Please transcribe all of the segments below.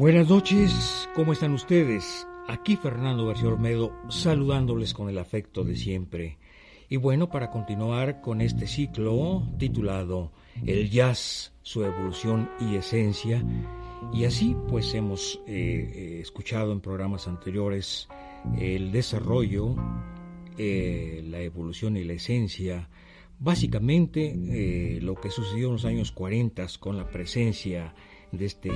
Buenas noches, ¿cómo están ustedes? Aquí Fernando García Olmedo, saludándoles con el afecto de siempre. Y bueno, para continuar con este ciclo titulado El jazz, su evolución y esencia, y así pues hemos escuchado en programas anteriores el desarrollo, la evolución y la esencia, básicamente lo que sucedió en los años 40 con la presencia de este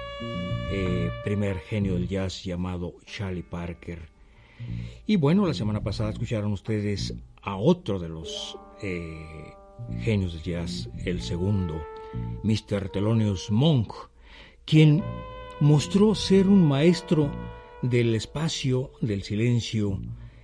primer genio del jazz llamado Charlie Parker. Y bueno, la semana pasada escucharon ustedes a otro de los genios del jazz, el segundo, Mr. Thelonious Monk, quien mostró ser un maestro del espacio, del silencio,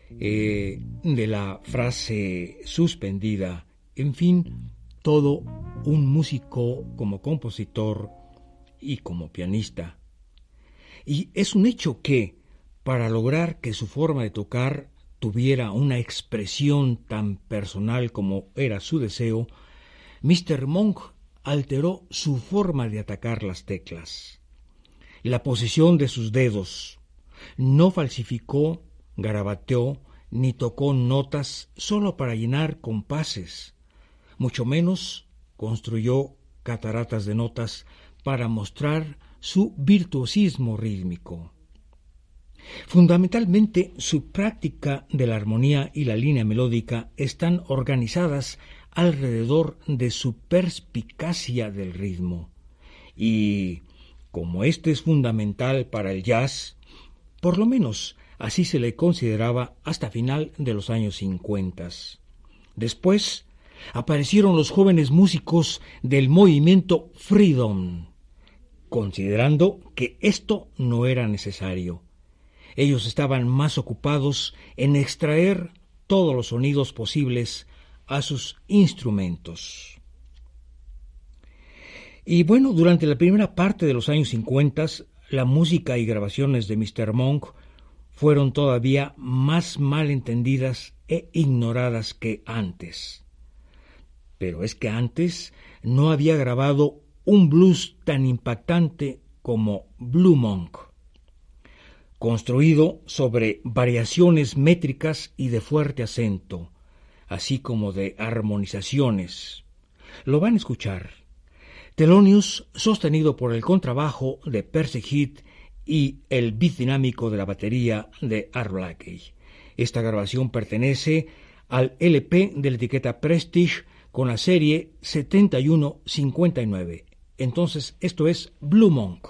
de la frase suspendida, en fin, todo un músico como compositor y como pianista. Y es un hecho que, para lograr que su forma de tocar tuviera una expresión tan personal como era su deseo, Mr. Monk alteró su forma de atacar las teclas, la posición de sus dedos. No falsificó, garabateó, ni tocó notas solo para llenar compases, mucho menos construyó cataratas de notas para mostrar su virtuosismo rítmico. Fundamentalmente, su práctica de la armonía y la línea melódica están organizadas alrededor de su perspicacia del ritmo. Y, como este es fundamental para el jazz, por lo menos así se le consideraba hasta final de los años 50. Después aparecieron los jóvenes músicos del movimiento Freedom, considerando que esto no era necesario. Ellos estaban más ocupados en extraer todos los sonidos posibles a sus instrumentos. Y bueno, durante la primera parte de los años 50, la música y grabaciones de Mr. Monk fueron todavía más mal entendidas e ignoradas que antes. Pero es que antes no había grabado un blues tan impactante como Blue Monk, construido sobre variaciones métricas y de fuerte acento, así como de armonizaciones. Lo van a escuchar. Thelonious, sostenido por el contrabajo de Percy Heath y el beat dinámico de la batería de Art Blakey. Esta grabación pertenece al LP de la etiqueta Prestige con la serie 7159. Entonces, esto es Blue Monk.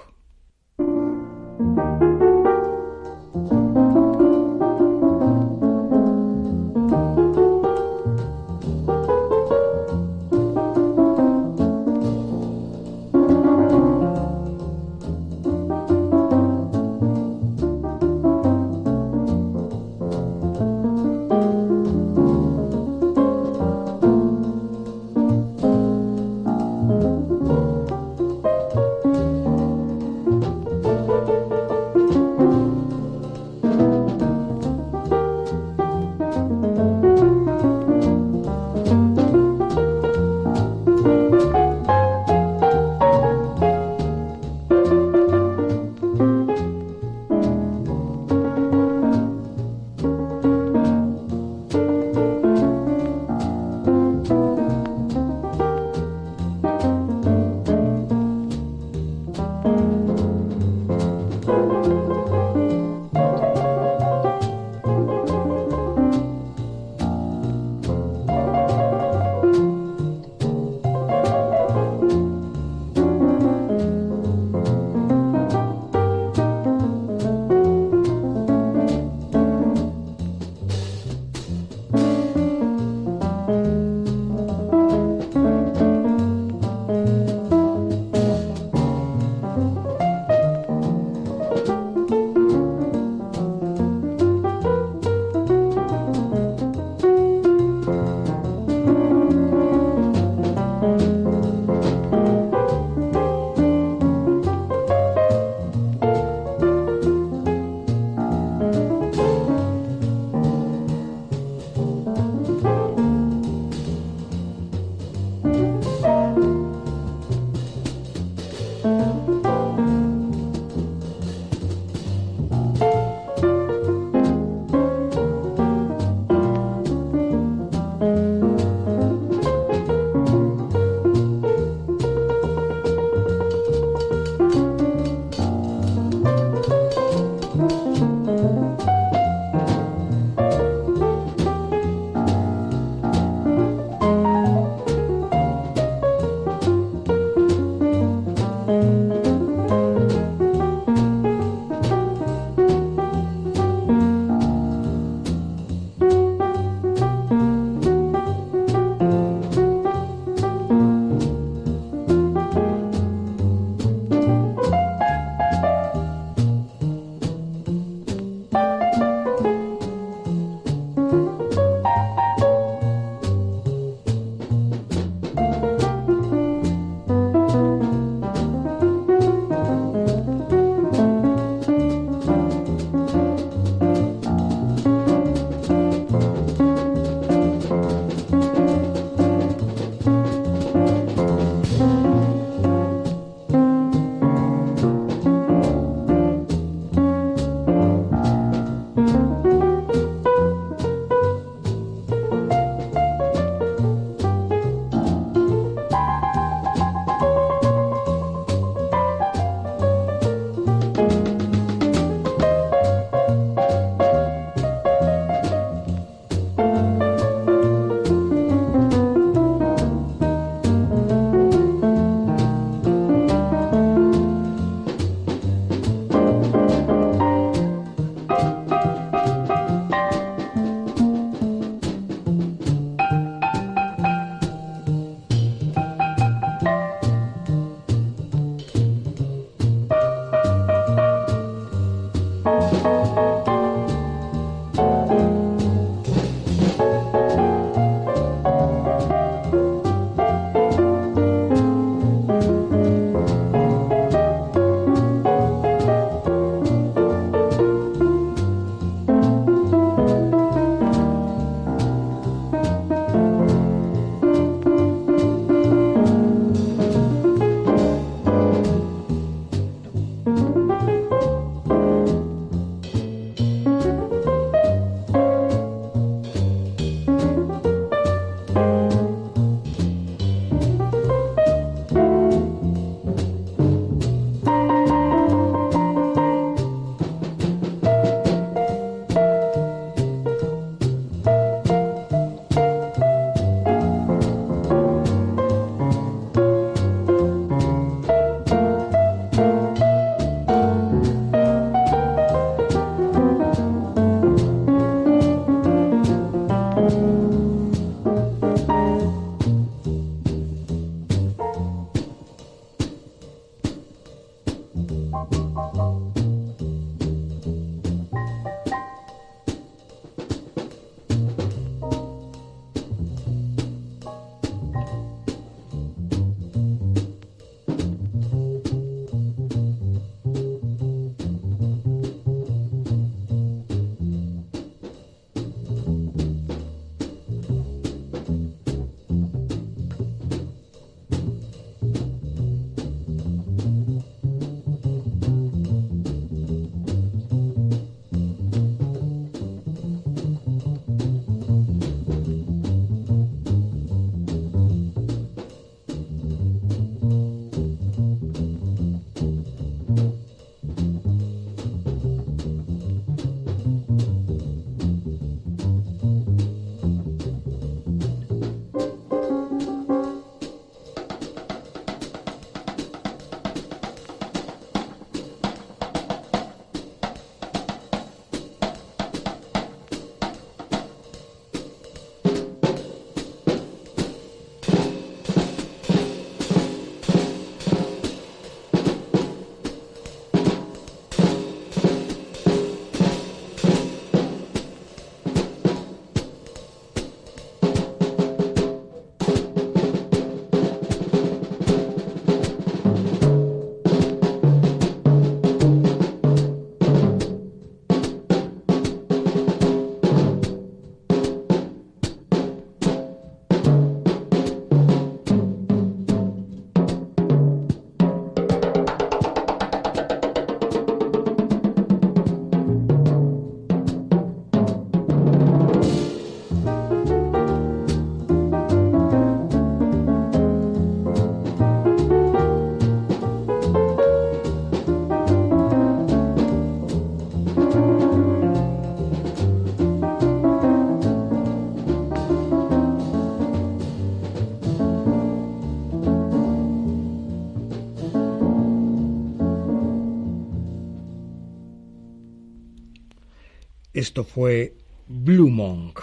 Esto fue Blue Monk.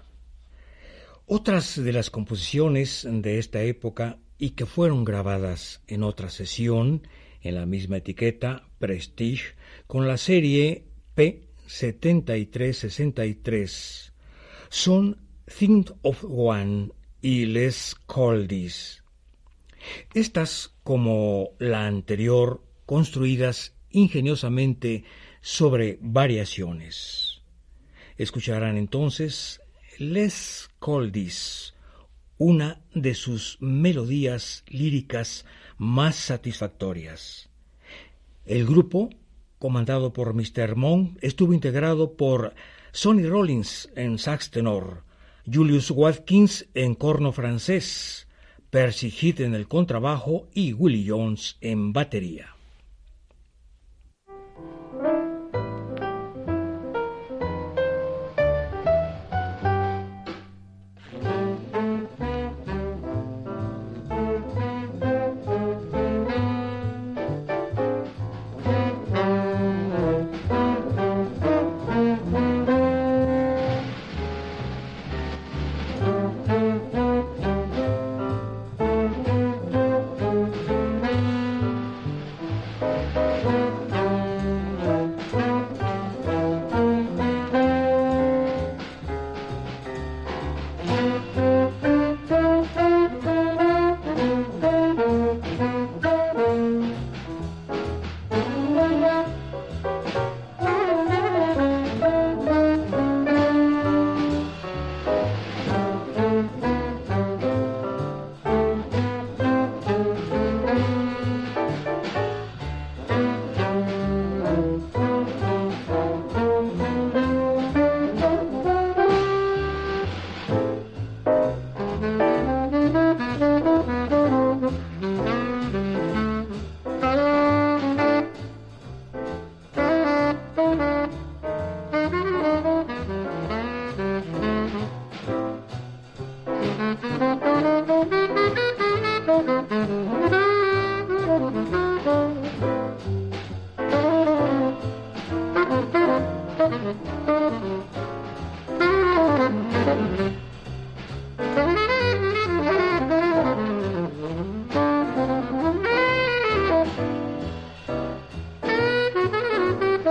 Otras de las composiciones de esta época y que fueron grabadas en otra sesión, en la misma etiqueta, Prestige, con la serie P7363, son Think of One y Let's Call This. Estas, como la anterior, construidas ingeniosamente sobre variaciones. Escucharán entonces Let's Call This, una de sus melodías líricas más satisfactorias. El grupo, comandado por Mr. Monk, estuvo integrado por Sonny Rollins en sax tenor, Julius Watkins en corno francés, Percy Heath en el contrabajo y Willie Jones en batería.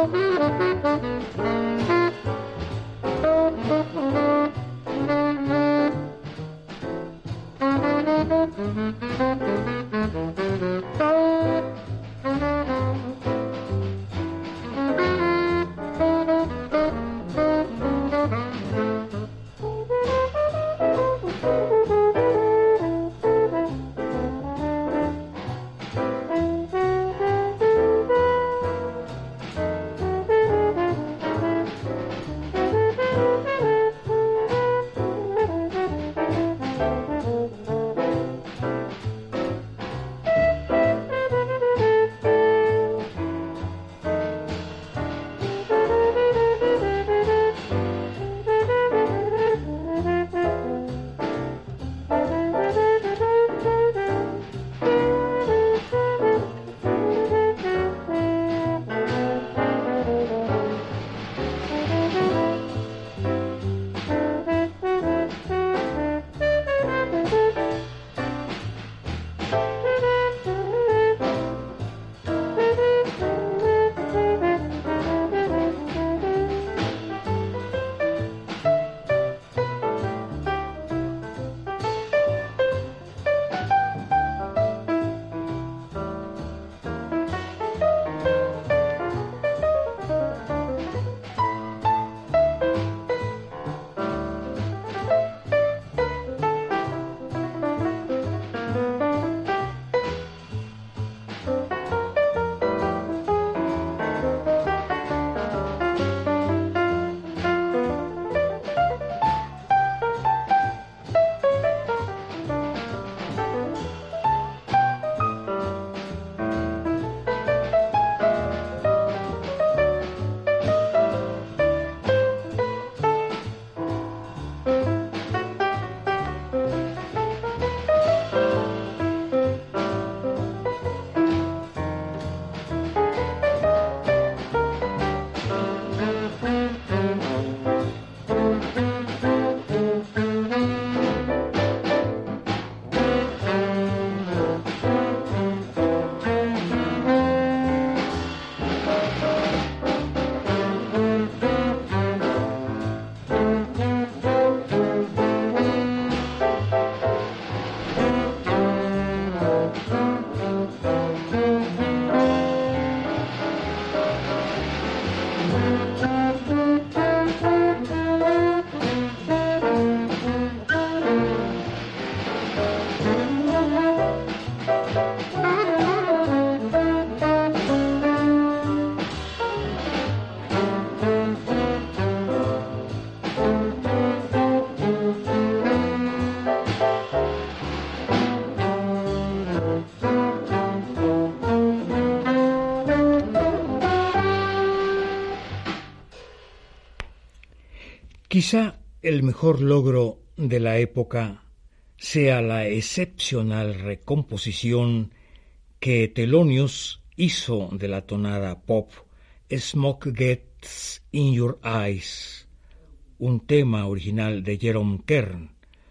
Quizá el mejor logro de la época sea la excepcional recomposición que Thelonious hizo de la tonada pop Smoke Gets in Your Eyes, un tema original de Jerome Kern,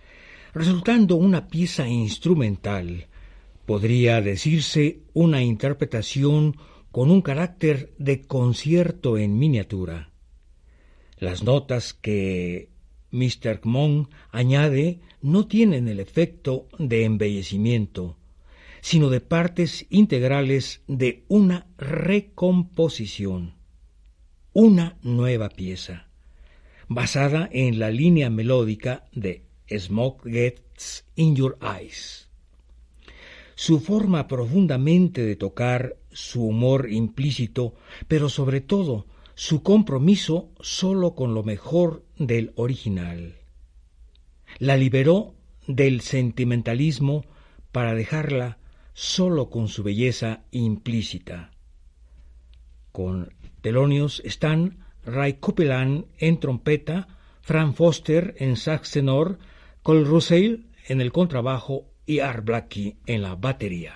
resultando una pieza instrumental, podría decirse una interpretación con un carácter de concierto en miniatura. Las notas que Mr. Kmon añade no tienen el efecto de embellecimiento, sino de partes integrales de una recomposición, una nueva pieza, basada en la línea melódica de Smoke Gets in Your Eyes. Su forma profundamente de tocar, su humor implícito, pero sobre todo su compromiso solo con lo mejor del original. La liberó del sentimentalismo para dejarla solo con su belleza implícita. Con Thelonious están Ray Copeland en trompeta, Frank Foster en sax tenor, Cole Russell en el contrabajo y Art Blakey en la batería.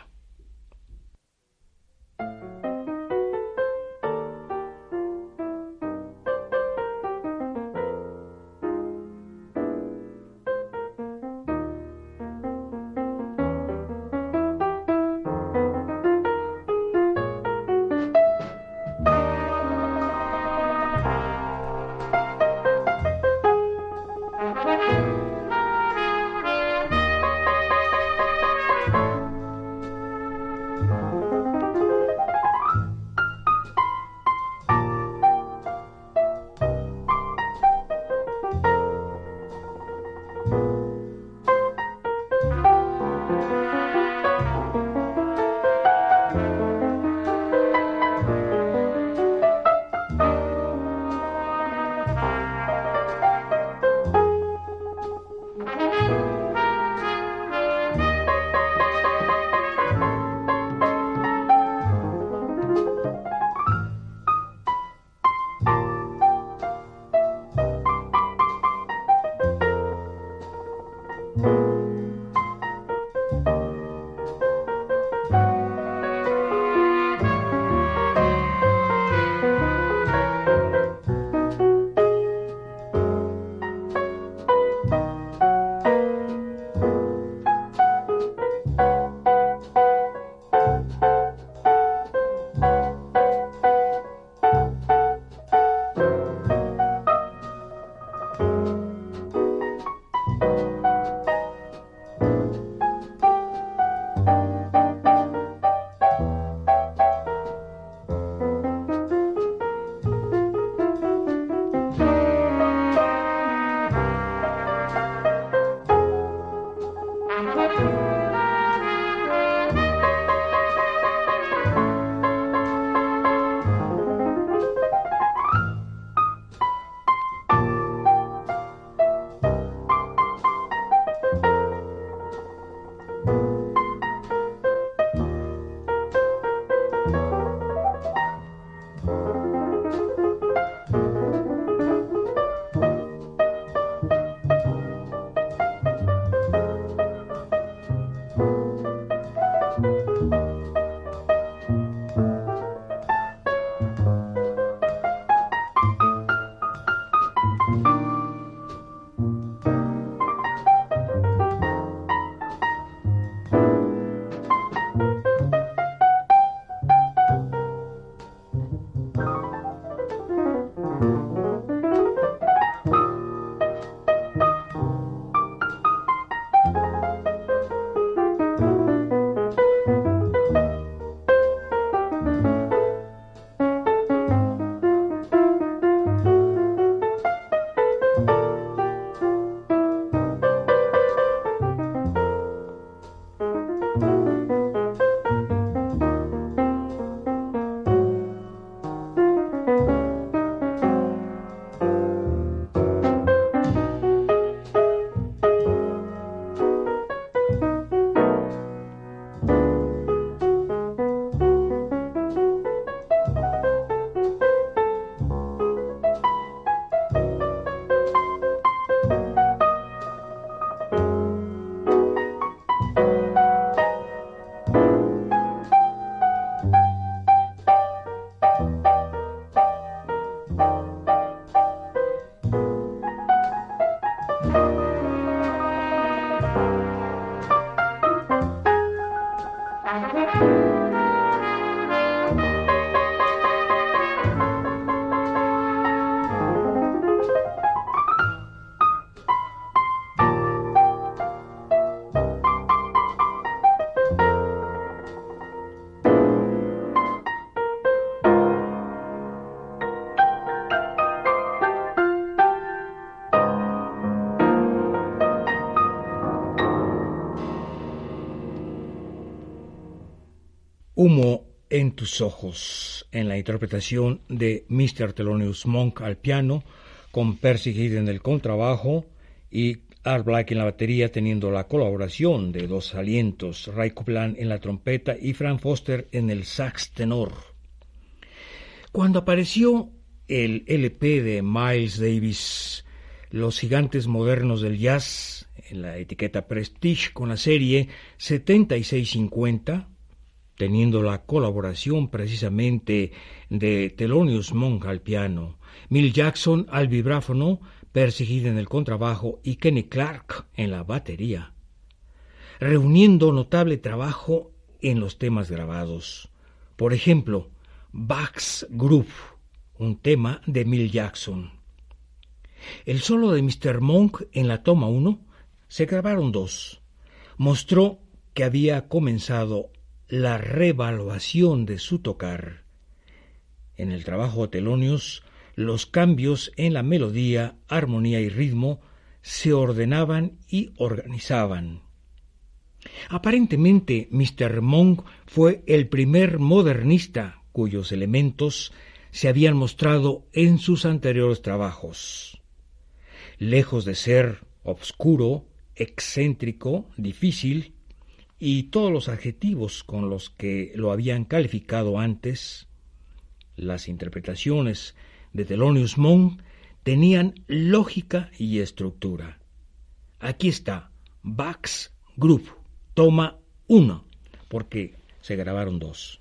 Humo en tus ojos, en la interpretación de Mr. Thelonious Monk al piano, con Percy Heath en el contrabajo y Art Blakey en la batería, teniendo la colaboración de dos alientos, Ray Copeland en la trompeta y Frank Foster en el sax tenor. Cuando apareció el LP de Miles Davis, Los gigantes modernos del jazz, en la etiqueta Prestige, con la serie 7650, teniendo la colaboración precisamente de Thelonious Monk al piano, Milt Jackson al vibráfono, Percy Heath en el contrabajo y Kenny Clarke en la batería, reuniendo notable trabajo en los temas grabados. Por ejemplo, Bach's Groove, un tema de Milt Jackson. El solo de Mr. Monk en la toma 1, se grabaron 2, mostró que había comenzado la revaluación de su tocar. En el trabajo de Thelonious, los cambios en la melodía, armonía y ritmo se ordenaban y organizaban. Aparentemente, Mr. Monk fue el primer modernista cuyos elementos se habían mostrado en sus anteriores trabajos. Lejos de ser obscuro, excéntrico, difícil, y todos los adjetivos con los que lo habían calificado antes, las interpretaciones de Thelonious Monk tenían lógica y estructura. Aquí está Bach's Groove, toma 1, porque se grabaron 2.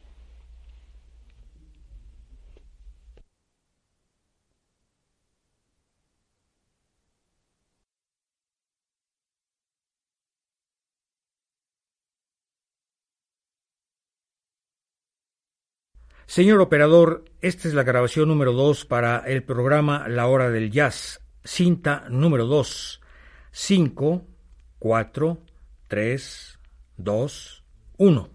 Señor operador, esta es la grabación número 2 para el programa La Hora del Jazz, cinta número 2, 5, 4, 3, 2, 1.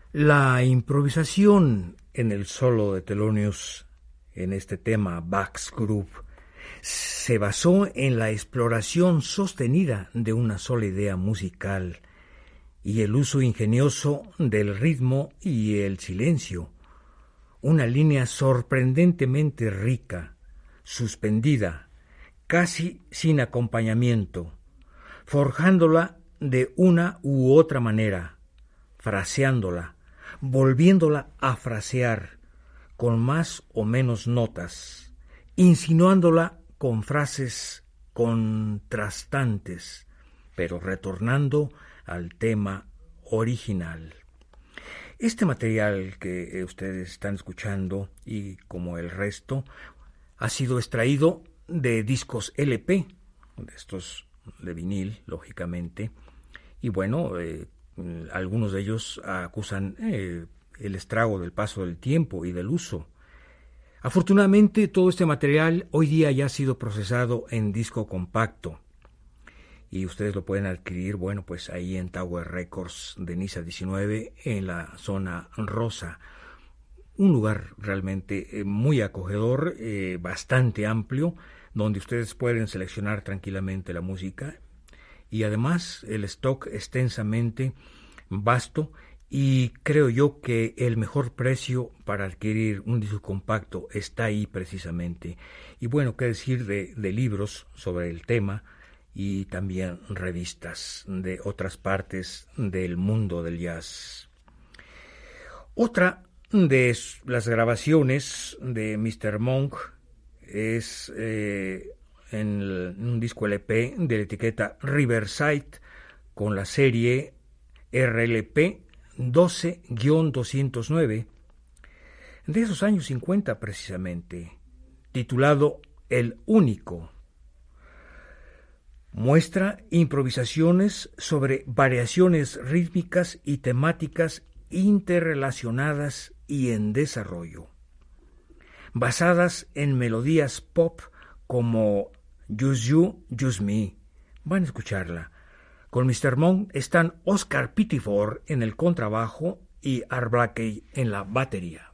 La improvisación en el solo de Thelonious en este tema Bach's Groove se basó en la exploración sostenida de una sola idea musical y el uso ingenioso del ritmo y el silencio, una línea sorprendentemente rica, suspendida, casi sin acompañamiento, forjándola de una u otra manera, fraseándola, volviéndola a frasear con más o menos notas, insinuándola con frases contrastantes, pero retornando al tema original. Este material que ustedes están escuchando, y como el resto, ha sido extraído de discos LP, de estos de vinil, lógicamente, y bueno, algunos de ellos acusan el estrago del paso del tiempo y del uso. Afortunadamente, todo este material hoy día ya ha sido procesado en disco compacto y ustedes lo pueden adquirir, bueno, pues ahí en Tower Records de Niza 19, en la zona rosa. Un lugar realmente muy acogedor, bastante amplio, donde ustedes pueden seleccionar tranquilamente la música y además el stock extensamente vasto, y creo yo que el mejor precio para adquirir un disco compacto está ahí precisamente. Y bueno, qué decir de libros sobre el tema y también revistas de otras partes del mundo del jazz. Otra de las grabaciones de Mr. Monk es en un disco LP de la etiqueta Riverside con la serie RLP 12-209 de esos años 50 precisamente, titulado El Único. Muestra improvisaciones sobre variaciones rítmicas y temáticas interrelacionadas y en desarrollo, basadas en melodías pop como Just You, Just Me. Van a escucharla. Con Mr. Monk están Oscar Pettiford en el contrabajo y Art Blakey en la batería.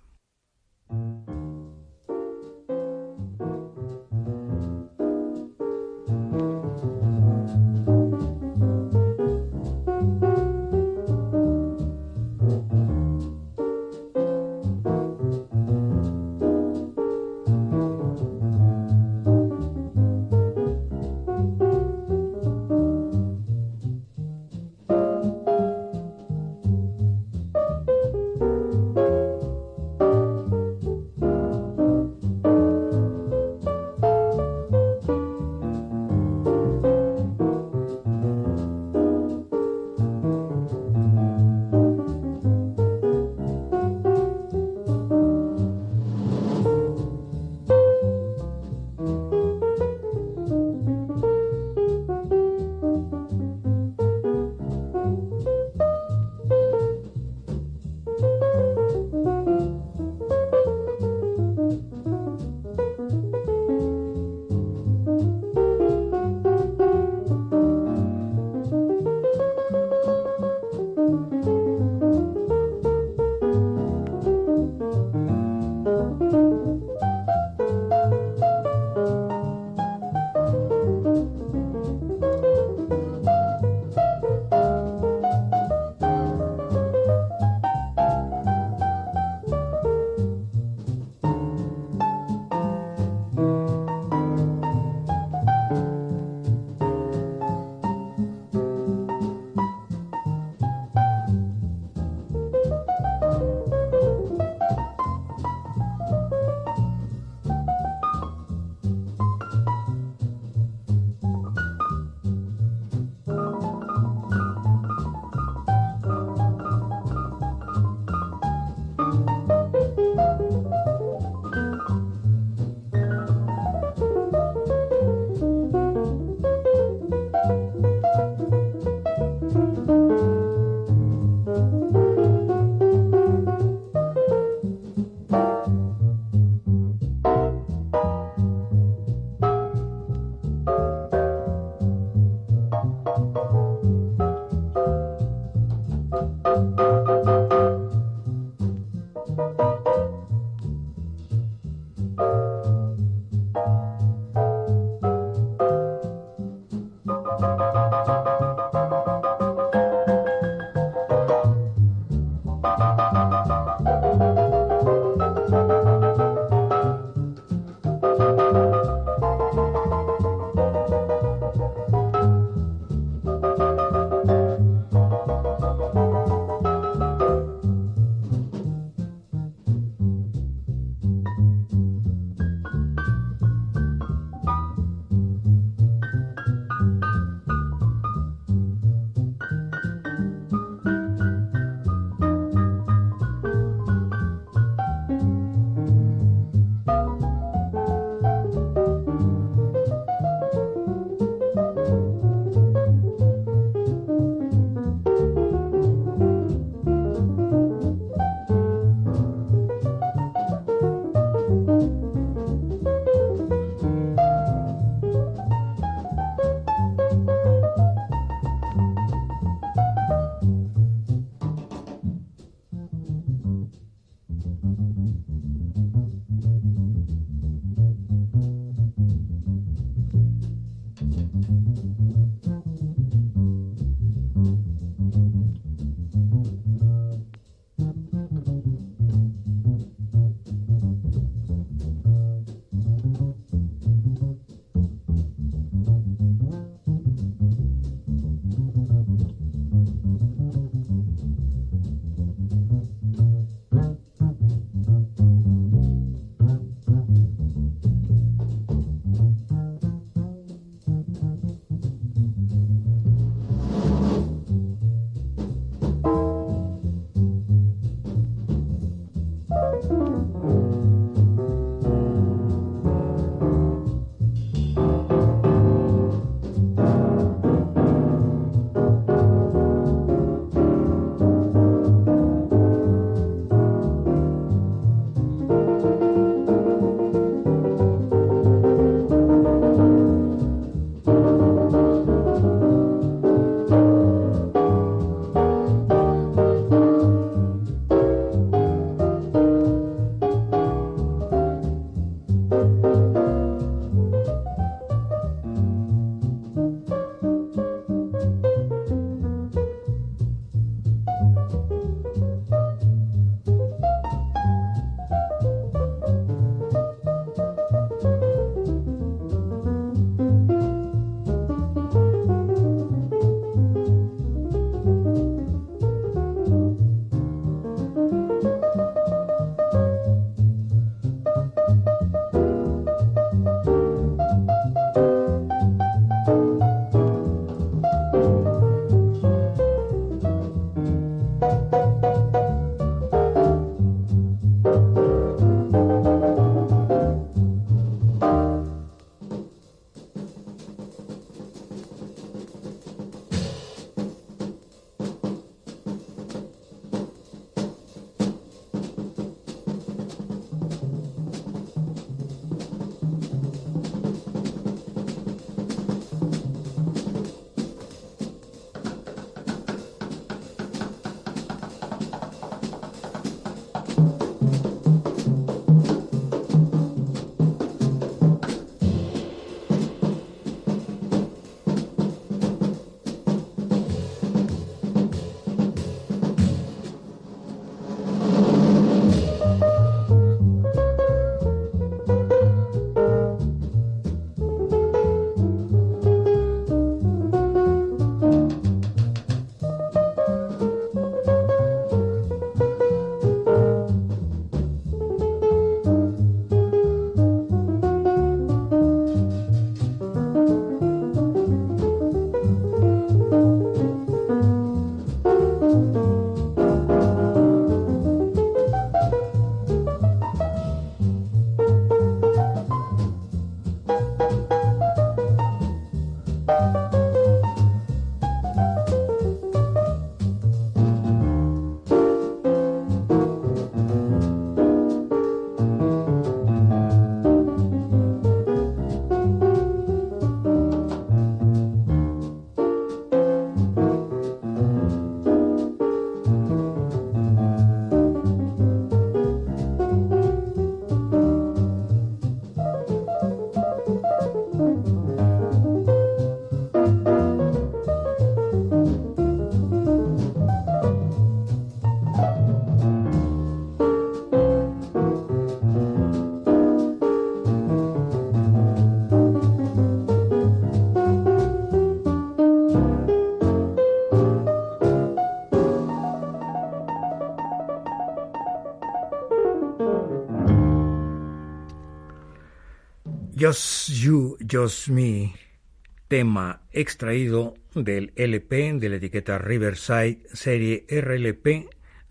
Just You, Just Me, tema extraído del LP de la etiqueta Riverside, serie RLP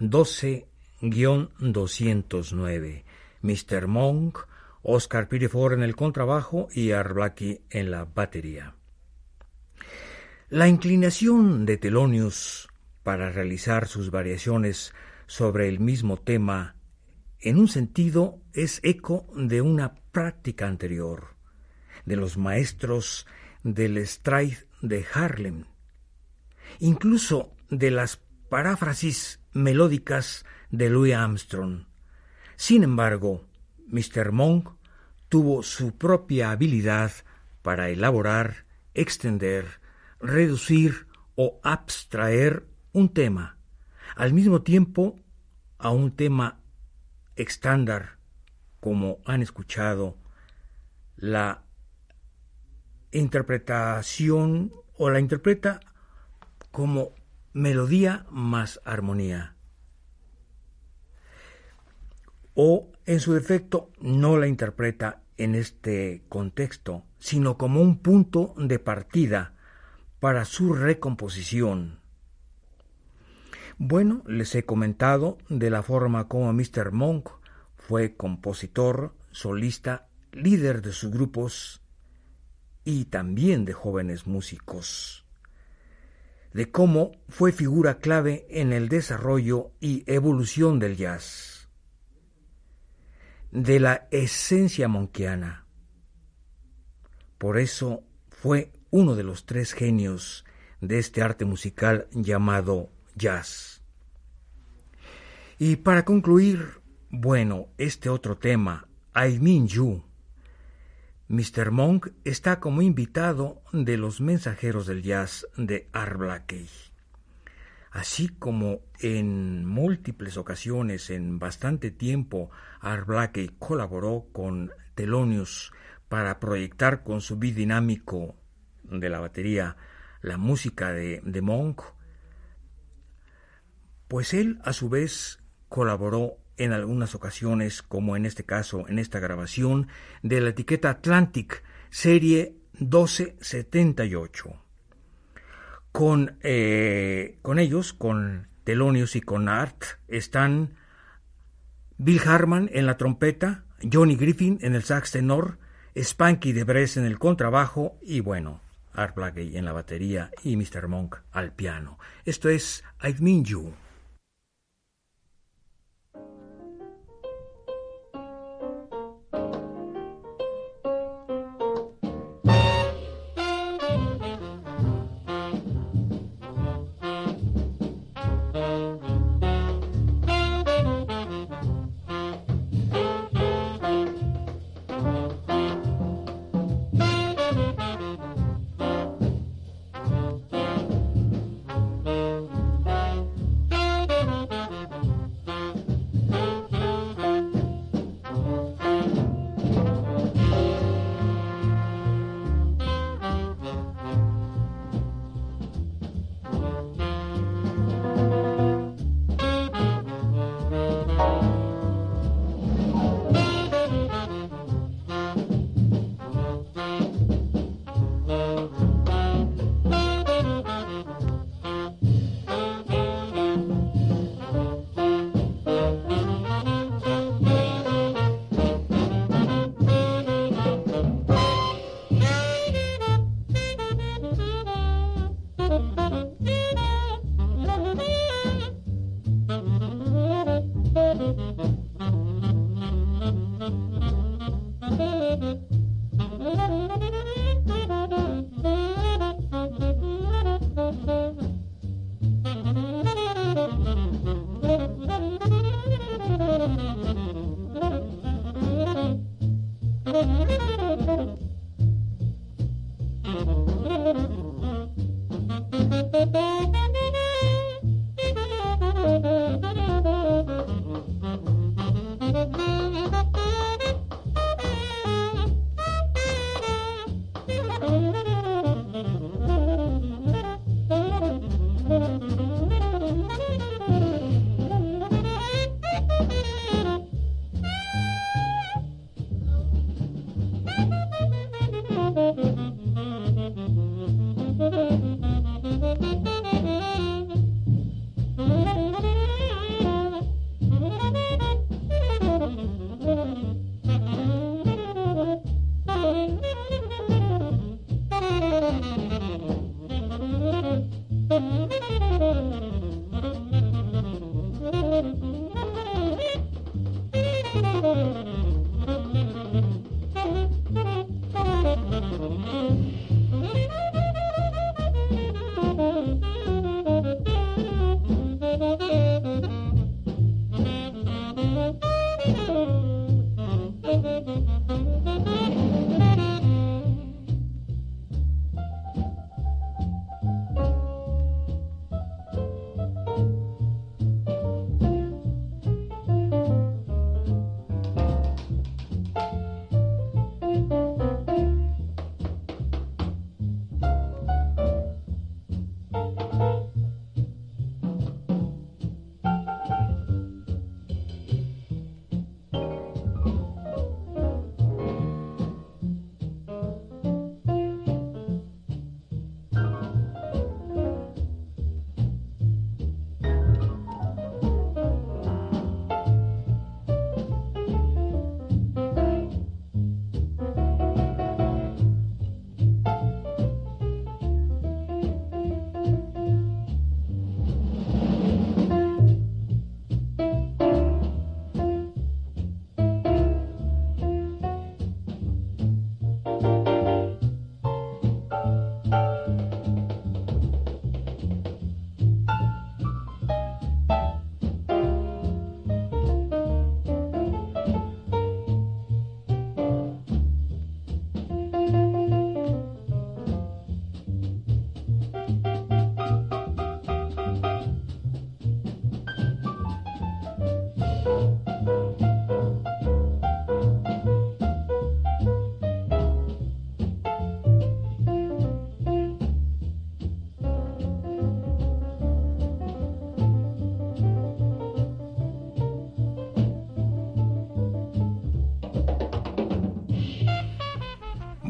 12-209. Mr. Monk, Oscar Piriford en el contrabajo y Art Blakey en la batería. La inclinación de Thelonious para realizar sus variaciones sobre el mismo tema, en un sentido, es eco de una práctica anterior, de los maestros del stride de Harlem, incluso de las paráfrasis melódicas de Louis Armstrong. Sin embargo, Mr. Monk tuvo su propia habilidad para elaborar, extender, reducir o abstraer un tema, al mismo tiempo a un tema estándar, como han escuchado, la interpretación o la interpreta como melodía más armonía, o en su defecto no la interpreta en este contexto, sino como un punto de partida para su recomposición. Bueno, les he comentado de la forma como Mr. Monk fue compositor, solista, líder de sus grupos y también de jóvenes músicos, de cómo fue figura clave en el desarrollo y evolución del jazz, de la esencia monkiana. Por eso fue uno de los tres genios de este arte musical llamado jazz. Y para concluir, bueno, este otro tema, I Mean You, Mr. Monk está como invitado de los mensajeros del jazz de Art Blakey. Así como en múltiples ocasiones, en bastante tiempo, Art Blakey colaboró con Thelonious para proyectar con su beat dinámico de la batería la música de Monk, pues él a su vez colaboró en algunas ocasiones, como en este caso, en esta grabación de la etiqueta Atlantic, serie 1278. Con ellos, con Thelonious y con Art, están Bill Harman en la trompeta, Johnny Griffin en el sax tenor, Spanky DeBrez en el contrabajo y bueno, Art Blakey en la batería y Mr. Monk al piano. Esto es I Mean You.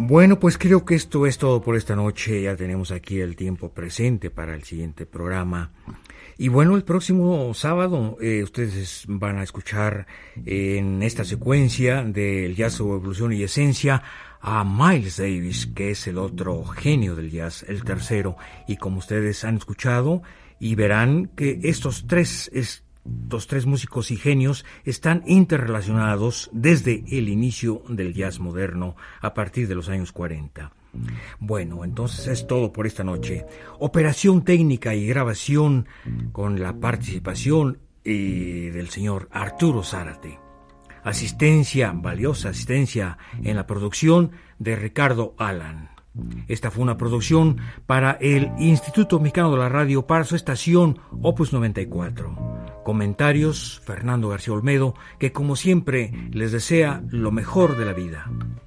Bueno, pues creo que esto es todo por esta noche. Ya tenemos aquí el tiempo presente para el siguiente programa. Y bueno, el próximo sábado ustedes van a escuchar en esta secuencia del jazz, su evolución y esencia a Miles Davis, que es el otro genio del jazz, el tercero. Y como ustedes han escuchado y verán que estos tres músicos y genios están interrelacionados desde el inicio del jazz moderno a partir de los años 40. Bueno, entonces es todo por esta noche. Operación técnica y grabación con la participación del señor Arturo Zárate. Valiosa asistencia en la producción de Ricardo Alan. Esta fue una producción para el Instituto Mexicano de la Radio, para su estación Opus 94. Comentarios, Fernando García Olmedo, que como siempre les desea lo mejor de la vida.